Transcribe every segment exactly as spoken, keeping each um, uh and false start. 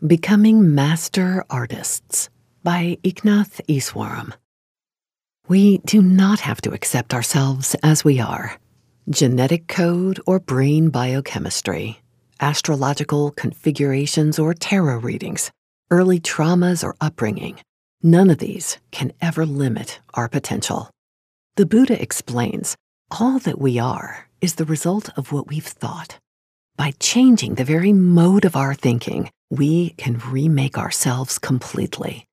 Becoming Master Artists by Eknath Easwaran. We do not have to accept ourselves as we are. Genetic code or brain biochemistry, astrological configurations or tarot readings, early traumas or upbringing, none of these can ever limit our potential. The Buddha explains, all that we are is the result of what we've thought. By changing the very mode of our thinking, we can remake ourselves completely.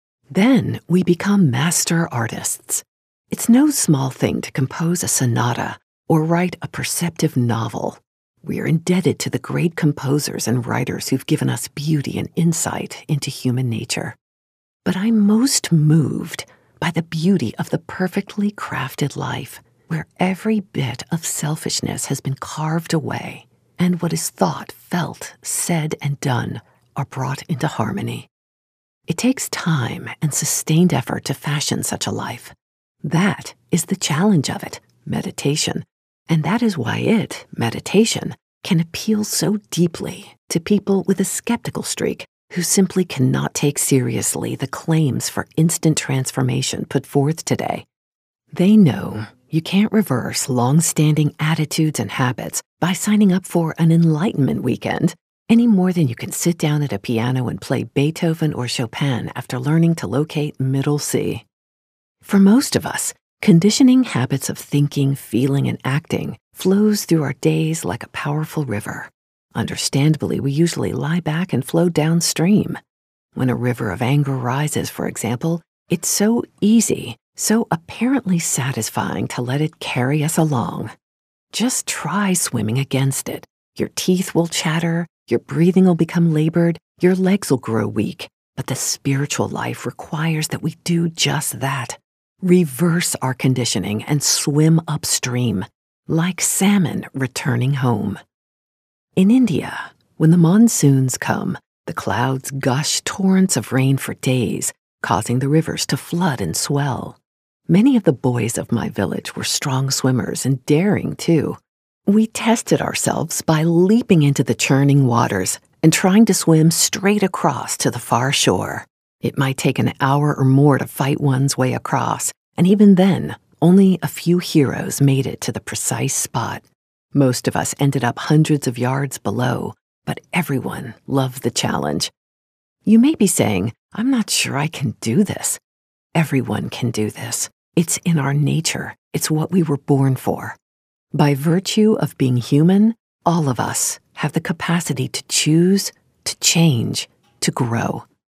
Then we become master artists. It's no small thing to compose a sonata or write a perceptive novel. We are indebted to the great composers and writers who've given us beauty and insight into human nature. But I'm most moved by the beauty of the perfectly crafted life, where every bit of selfishness has been carved away, and what is thought, felt, said, and done are brought into harmony. It takes time and sustained effort to fashion such a life. That is the challenge of it, meditation, and that is why it, meditation, can appeal so deeply to people with a skeptical streak who simply cannot take seriously the claims for instant transformation put forth today. They know you can't reverse long-standing attitudes and habits by signing up for an enlightenment weekend, any more than you can sit down at a piano and play Beethoven or Chopin after learning to locate middle C. For most of us, conditioning habits of thinking, feeling, and acting flows through our days like a powerful river. Understandably, we usually lie back and flow downstream. When a river of anger rises, for example, it's so easy, so apparently satisfying to let it carry us along. Just try swimming against it. Your teeth will chatter, your breathing will become labored, your legs will grow weak, but the spiritual life requires that we do just that. Reverse our conditioning and swim upstream, like salmon returning home. In India, when the monsoons come, the clouds gush torrents of rain for days, causing the rivers to flood and swell. Many of the boys of my village were strong swimmers and daring too. We tested ourselves by leaping into the churning waters and trying to swim straight across to the far shore. It might take an hour or more to fight one's way across, and even then, only a few heroes made it to the precise spot. Most of us ended up hundreds of yards below, but everyone loved the challenge. You may be saying, I'm not sure I can do this. Everyone can do this. It's in our nature. It's what we were born for. By virtue of being human, all of us have the capacity to choose, to change, to grow.